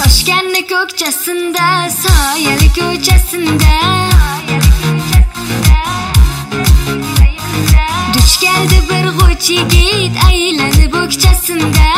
Toshkentning ko'kchasinda, soyali ko'chasinda duch keldi bir g'och yigit, aylanib o'kchasinda.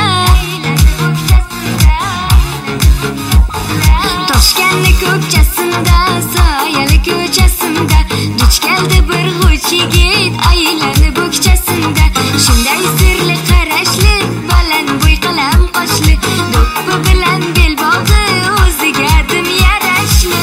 Toshkentning ko'kchasinda, soyali ko'chasinda duch keldi bir g'och yigit, aylanib o'kchasinda. Shunday sirli qarashli, baland bo'y qalam qoshli, do'ppi bilan bel bog'i o'ziga dim yarashli.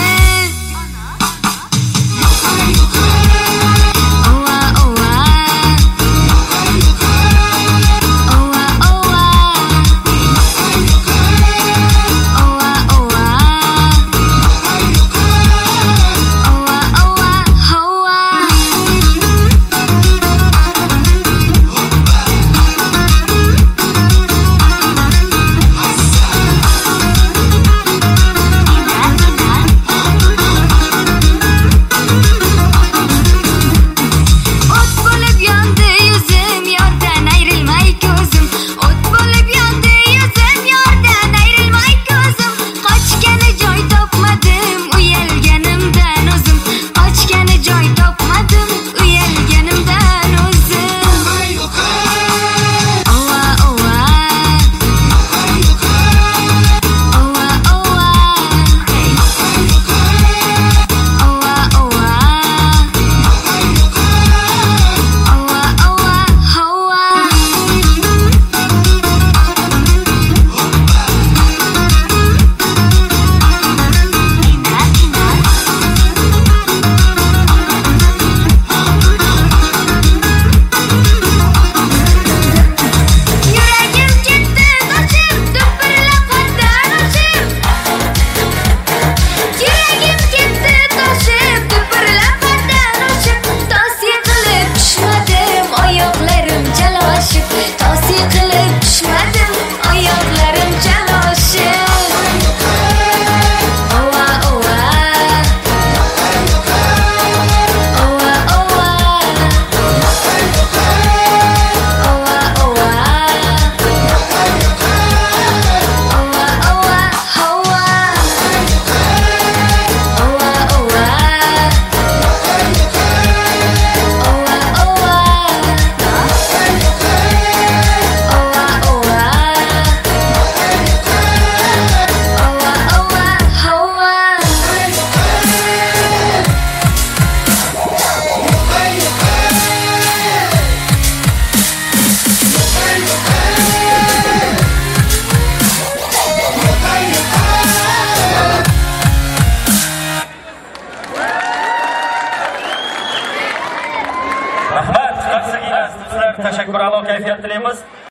Rahmat, tashakkur, a'lo kayfiyat tilaymiz.